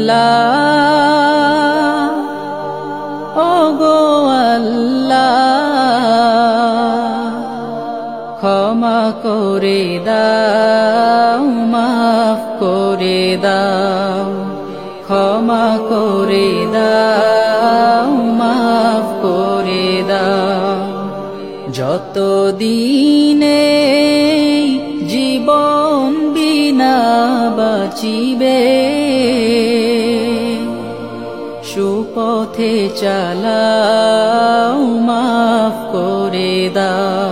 আল্লাহ ওগো আল্লাহ ক্ষমা করে দাও মাফ করে দাও ক্ষমা করে দাও মাফ করে দাও যত দিনে জীবন বিনা বাঁচিবে সুপথে চালাও মাফ করে দাও